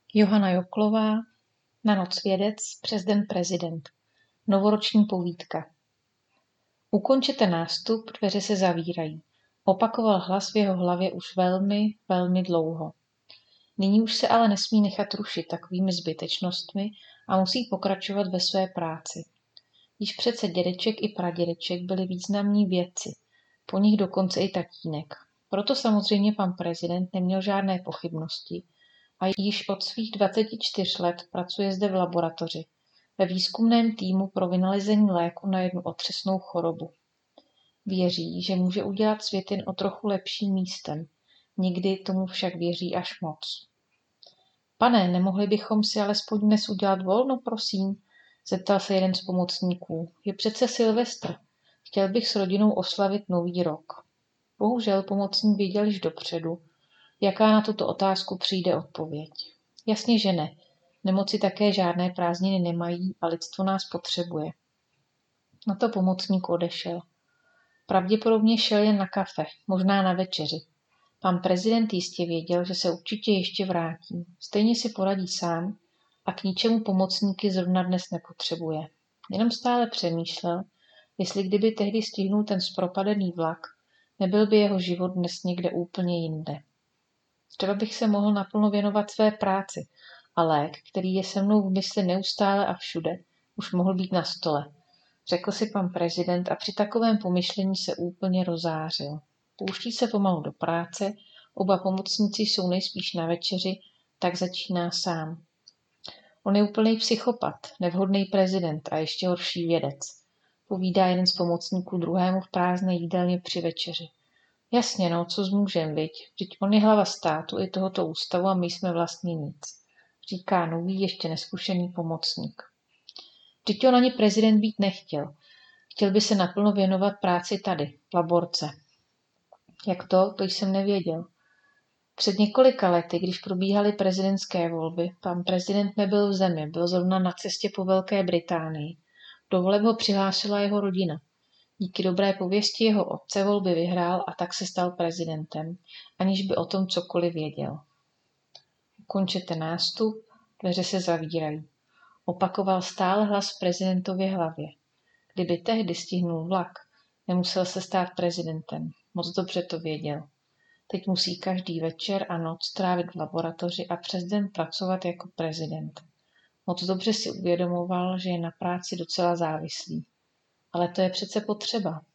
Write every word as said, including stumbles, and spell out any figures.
Johana Joklová, Na noc vědec, přes den prezident. Novoroční povídka. Ukončete nástup, dveře se zavírají. Opakoval hlas v jeho hlavě už velmi, velmi dlouho. Nyní už se ale nesmí nechat rušit takovými zbytečnostmi a musí pokračovat ve své práci. Již přece dědeček i pradědeček byli významní vědci, po nich dokonce i tatínek. Proto samozřejmě pan prezident neměl žádné pochybnosti a již od svých dvaceti čtyř let pracuje zde v laboratoři, ve výzkumném týmu pro vynalezení léku na jednu otřesnou chorobu. Věří, že může udělat svět jen o trochu lepším místem, někdy tomu však věří až moc. Pane, nemohli bychom si alespoň dnes udělat volno, prosím? Zeptal se jeden z pomocníků. Je přece Silvestr. Chtěl bych s rodinou oslavit nový rok. Bohužel pomocník věděl již dopředu, jaká na tuto otázku přijde odpověď. Jasně, že ne. Nemoci také žádné prázdniny nemají a lidstvo nás potřebuje. Na to pomocník odešel. Pravděpodobně šel jen na kafe, možná na večeři. Pan prezident jistě věděl, že se určitě ještě vrátí. Stejně si poradí sám a k ničemu pomocníky zrovna dnes nepotřebuje. Jenom stále přemýšlel, jestli kdyby tehdy stihnul ten zpropadený vlak, nebyl by jeho život dnes někde úplně jinde. Třeba bych se mohl naplno věnovat své práci a lék, který je se mnou v mysli neustále a všude, už mohl být na stole. Řekl si pan prezident a při takovém pomyšlení se úplně rozářil. Pouští se pomalu do práce, oba pomocníci jsou nejspíš na večeři, tak začíná sám. On je úplný psychopat, nevhodný prezident a ještě horší vědec. Povídá jeden z pomocníků druhému v prázdné jídelně při večeři. Jasně, no, co s mužem, viď? Vždyť on je hlava státu i tohoto ústavu a my jsme vlastně nic. Říká nový, ještě neskušený pomocník. Vždyť on ani prezident být nechtěl. Chtěl by se naplno věnovat práci tady, v laborce. Jak to, to jsem nevěděl. Před několika lety, když probíhaly prezidentské volby, pan prezident nebyl v zemi, byl zrovna na cestě po Velké Británii. Do voleb ho přihlásila jeho rodina. Díky dobré pověsti jeho otce volby vyhrál a tak se stal prezidentem, aniž by o tom cokoliv věděl. Ukončete nástup, dveře se zavírají. Opakoval stále hlas v prezidentově hlavě. Kdyby tehdy stihnul vlak, nemusel se stát prezidentem. Moc dobře to věděl. Teď musí každý večer a noc trávit v laboratoři a přes den pracovat jako prezident. Moc dobře si uvědomoval, že je na práci docela závislý. Ale to je přece potřeba.